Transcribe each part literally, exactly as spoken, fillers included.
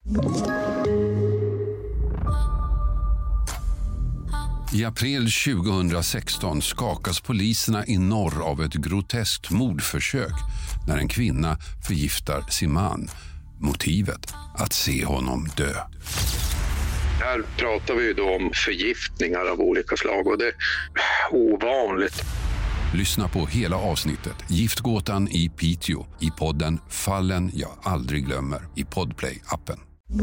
I april tjugohundrasexton skakas poliserna i norr av ett groteskt mordförsök när en kvinna förgiftar sin man. Motivet att se honom dö. Här pratar vi då om förgiftningar av olika slag och det är ovanligt. Lyssna på hela avsnittet Giftgåtan i Piteå i podden Fallen jag aldrig glömmer i Podplay-appen.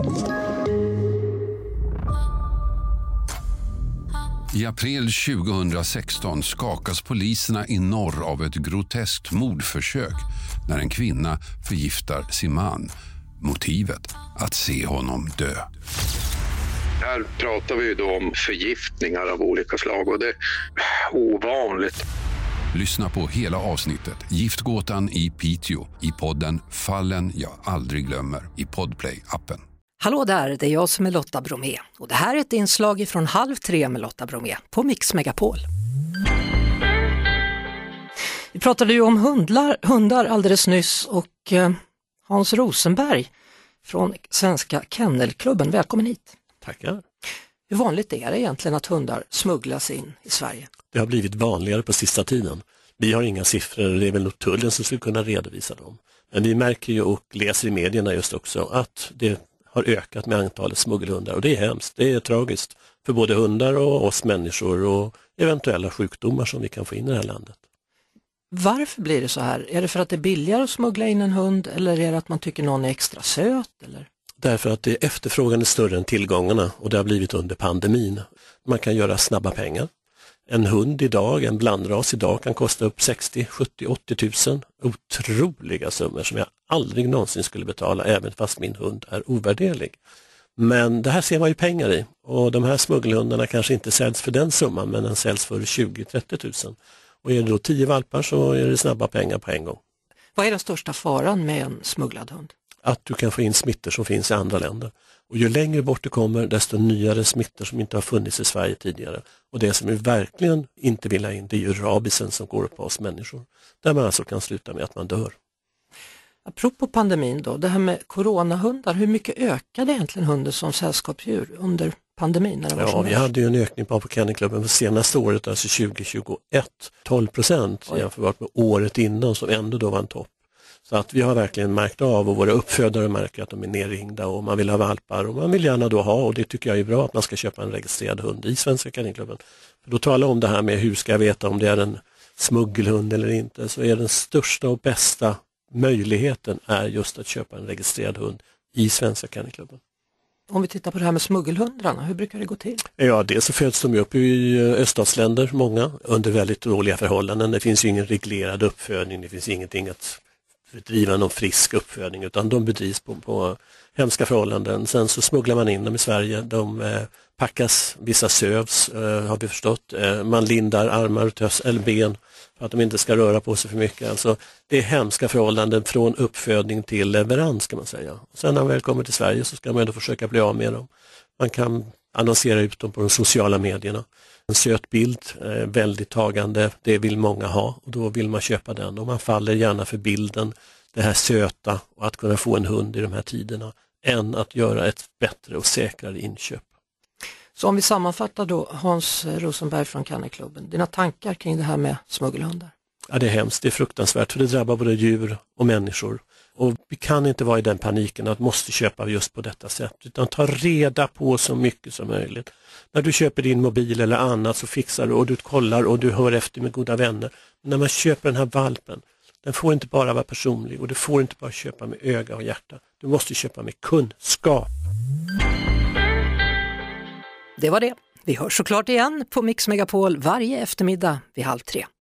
I april tjugohundrasexton skakas poliserna i norr av ett groteskt mordförsök när en kvinna förgiftar sin man. Motivet att se honom dö. Här pratar vi då om förgiftningar av olika slag och det är ovanligt. Lyssna på hela avsnittet Giftgåtan i Piteå i podden Fallen jag aldrig glömmer i Podplay-appen. Hallå där, det är jag som är Lotta Bromé och det här är ett inslag från halv tre med Lotta Bromé på Mix Megapol. Vi pratade ju om hundar, hundar alldeles nyss och eh, Hans Rosenberg från Svenska Kennelklubben, välkommen hit. Tackar. Hur vanligt är det egentligen att hundar smugglas in i Sverige? Det har blivit vanligare på sista tiden. Vi har inga siffror, det är väl nog tullen som skulle kunna redovisa dem. Men vi märker ju och läser i medierna just också att det har ökat med antalet smuggelhundar och det är hemskt, det är tragiskt för både hundar och oss människor och eventuella sjukdomar som vi kan få in i det här landet. Varför blir det så här? Är det för att det är billigare att smuggla in en hund eller är det att man tycker någon är extra söt? Eller? Därför att det efterfrågan är större än tillgångarna och det har blivit under pandemin. Man kan göra snabba pengar. En hund idag, en blandras idag kan kosta upp sextio, sjuttio, åttio tusen. Otroliga summor som jag aldrig någonsin skulle betala även fast min hund är ovärderlig. Men det här ser man ju pengar i och de här smuggelhundarna kanske inte säljs för den summan men den säljs för tjugo till trettio tusen. Och är det då tio valpar så är det snabba pengar på en gång. Vad är den största faran med en smugglad hund? Att du kan få in smittor som finns i andra länder. Och ju längre bort du kommer desto nyare smittor som inte har funnits i Sverige tidigare. Och det som vi verkligen inte vill ha in det är ju rabisen som går upp på oss människor. Där man alltså kan sluta med att man dör. Apropå pandemin då, det här med coronahundar, hur mycket ökade egentligen hunden som sällskapsdjur under pandemin? När det var ja, vi mest? hade ju en ökning på Kennelklubben för senaste året, alltså tjugo tjugoett, tolv procent jämfört med året innan som ändå då var en topp. Så att vi har verkligen märkt av och våra uppfödare märker att de är nerringda och man vill ha valpar och man vill gärna då ha och det tycker jag är bra att man ska köpa en registrerad hund i Svenska Kennelklubben. För då talar om det här med hur ska jag veta om det är en smuggelhund eller inte så är den största och bästa möjligheten är just att köpa en registrerad hund i Svenska Kennelklubben. Om vi tittar på det här med smuggelhundrarna, hur brukar det gå till? Ja, det så föds de upp i öststatsländer, många, under väldigt dåliga förhållanden. Det finns ju ingen reglerad uppfödning, det finns ingenting att driva någon frisk uppfödning utan de bedrivs på, på hemska förhållanden. Sen så smugglar man in dem i Sverige, de eh, packas, vissa sövs eh, har vi förstått. Eh, man lindar armar, tös, eller ben för att de inte ska röra på sig för mycket. Alltså, det är hemska förhållanden från uppfödning till leverans kan man säga. Och sen när man väl kommer till Sverige så ska man ändå försöka bli av med dem. Man kan annonsera ut dem på de sociala medierna. En söt bild, eh, väldigt tagande, det vill många ha och då vill man köpa den. Och man faller gärna för bilden, det här söta och att kunna få en hund i de här tiderna än att göra ett bättre och säkrare inköp. Så om vi sammanfattar då Hans Rosenberg från Kennelklubben, dina tankar kring det här med smuggelhundar? Ja, det är hemskt, det är fruktansvärt för det drabbar både djur och människor. Och vi kan inte vara i den paniken att måste köpa just på detta sätt utan ta reda på så mycket som möjligt. När du köper din mobil eller annat så fixar du och du kollar och du hör efter med goda vänner. Men när man köper den här valpen, den får inte bara vara personlig och du får inte bara köpa med öga och hjärta. Du måste köpa med kunskap. Det var det. Vi hörs såklart igen på Mix Megapol varje eftermiddag vid halv tre.